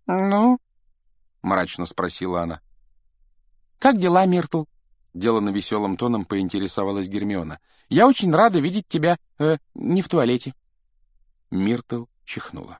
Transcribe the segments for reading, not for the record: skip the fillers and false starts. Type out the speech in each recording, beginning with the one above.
«Ну?» — мрачно спросила она. «Как дела, Миртл?» — деланно веселым тоном поинтересовалась Гермиона. «Я очень рада видеть тебя не в туалете». Миртл чихнула.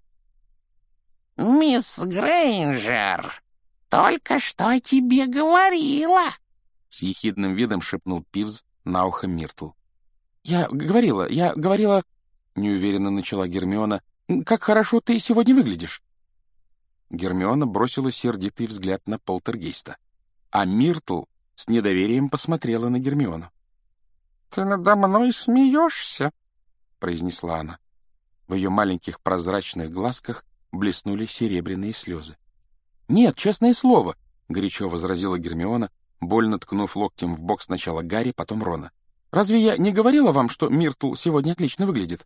«Мисс Грейнджер только что о тебе говорила!» С ехидным видом шепнул Пивз на ухо Миртл. Я говорила...» — неуверенно начала Гермиона. «Как хорошо ты сегодня выглядишь!» Гермиона бросила сердитый взгляд на полтергейста, а Миртл с недоверием посмотрела на Гермиону. «Ты надо мной смеешься?» — произнесла она. В ее маленьких прозрачных глазках блеснули серебряные слезы. «Нет, честное слово!» — горячо возразила Гермиона, больно ткнув локтем в бок сначала Гарри, потом Рона. «Разве я не говорила вам, что Миртл сегодня отлично выглядит?»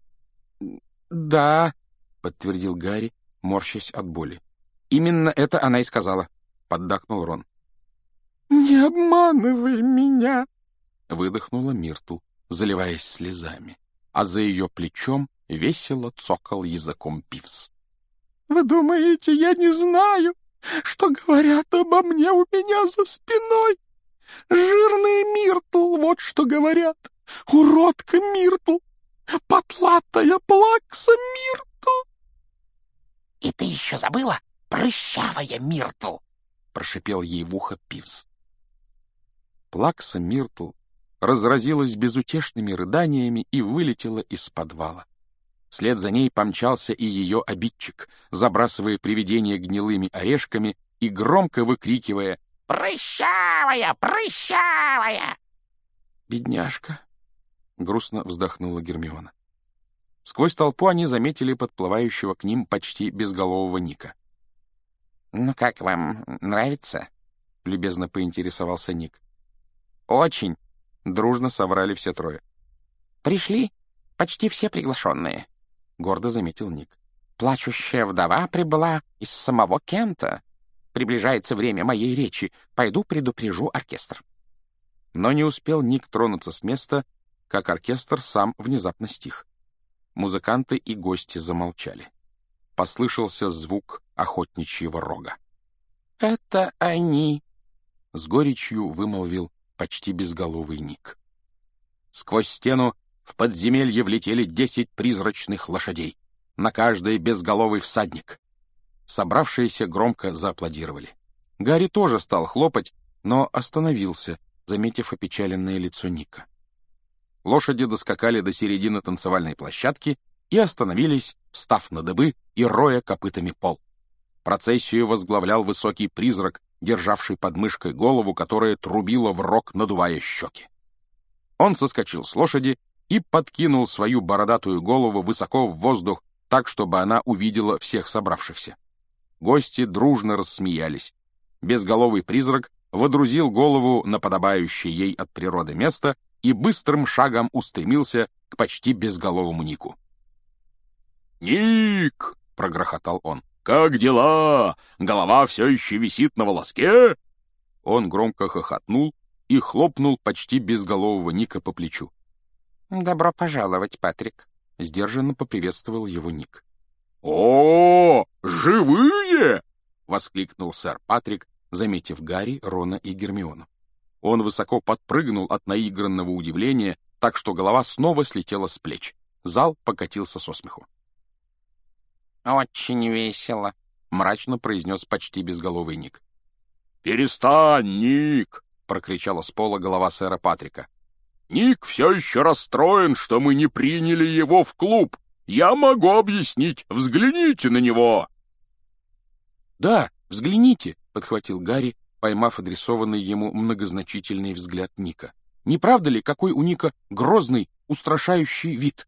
«Да», — подтвердил Гарри, морщась от боли. «Именно это она и сказала», — поддакнул Рон. «Не обманывай меня», — выдохнула Миртл, заливаясь слезами, а за ее плечом весело цокал языком Пивз. «Вы думаете, я не знаю, что говорят обо мне у меня за спиной? Жирная Миртл, вот что говорят. Уродка Миртл, потлатая плакса Миртл». «И ты еще забыла, прыщавая Миртл!» — прошипел ей в ухо Пивз. Плакса Миртл разразилась безутешными рыданиями и вылетела из подвала. Вслед за ней помчался и ее обидчик, забрасывая привидение гнилыми орешками и громко выкрикивая «Прыщавая! Прыщавая!» «Бедняжка!» — грустно вздохнула Гермиона. Сквозь толпу они заметили подплывающего к ним почти безголового Ника. «Ну как вам, нравится?» — любезно поинтересовался Ник. «Очень!» — дружно соврали все трое. «Пришли почти все приглашенные», — гордо заметил Ник. «Плачущая вдова прибыла из самого Кента. Приближается время моей речи. Пойду предупрежу оркестр». Но не успел Ник тронуться с места, как оркестр сам внезапно стих. Музыканты и гости замолчали. Послышался звук охотничьего рога. «Это они», — с горечью вымолвил почти безголовый Ник. Сквозь стену в подземелье влетели 10 призрачных лошадей. На каждой безголовый всадник. Собравшиеся громко зааплодировали. Гарри тоже стал хлопать, но остановился, заметив опечаленное лицо Ника. Лошади доскакали до середины танцевальной площадки и остановились, встав на дыбы и роя копытами пол. Процессию возглавлял высокий призрак, державший под мышкой голову, которая трубила в рог, надувая щеки. Он соскочил с лошади и подкинул свою бородатую голову высоко в воздух, так, чтобы она увидела всех собравшихся. Гости дружно рассмеялись. Безголовый призрак водрузил голову на подобающее ей от природы место и быстрым шагом устремился к почти безголовому Нику. «Ник!» — прогрохотал он. «Как дела? Голова все еще висит на волоске?» Он громко хохотнул и хлопнул почти безголового Ника по плечу. «Добро пожаловать, Патрик», — сдержанно поприветствовал его Ник. «О, живые!» — воскликнул сэр Патрик, заметив Гарри, Рона и Гермиону. Он высоко подпрыгнул от наигранного удивления, так что голова снова слетела с плеч. Зал покатился со смеху. «Очень весело», — мрачно произнес почти безголовый Ник. «Перестань, Ник!» — прокричала с пола голова сэра Патрика. «Ник все еще расстроен, что мы не приняли его в клуб. Я могу объяснить. Взгляните на него!» «Да, взгляните!» — подхватил Гарри, поймав адресованный ему многозначительный взгляд Ника. «Не правда ли, какой у Ника грозный, устрашающий вид?»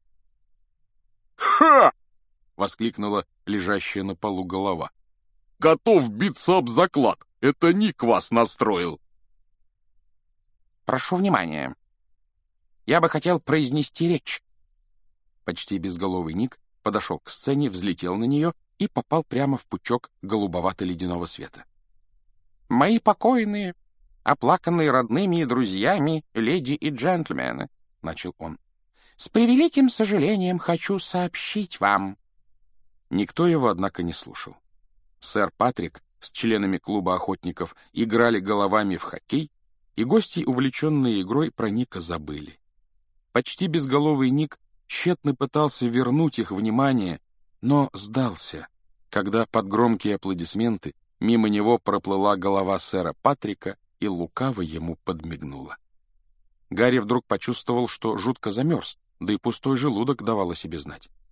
«Ха!» — воскликнула лежащая на полу голова. «Готов биться об заклад. Это Ник вас настроил». «Прошу внимания. Я бы хотел произнести речь». Почти безголовый Ник подошел к сцене, взлетел на нее и попал прямо в пучок голубовато-ледяного света. «Мои покойные, оплаканные родными и друзьями, леди и джентльмены», — начал он, — «с превеликим сожалением хочу сообщить вам». Никто его, однако, не слушал. Сэр Патрик с членами клуба охотников играли головами в хоккей, и гости, увлеченные игрой, про Ника забыли. Почти безголовый Ник тщетно пытался вернуть их внимание, но сдался, когда под громкие аплодисменты мимо него проплыла голова сэра Патрика и лукаво ему подмигнула. Гарри вдруг почувствовал, что жутко замерз, да и пустой желудок давал о себе знать.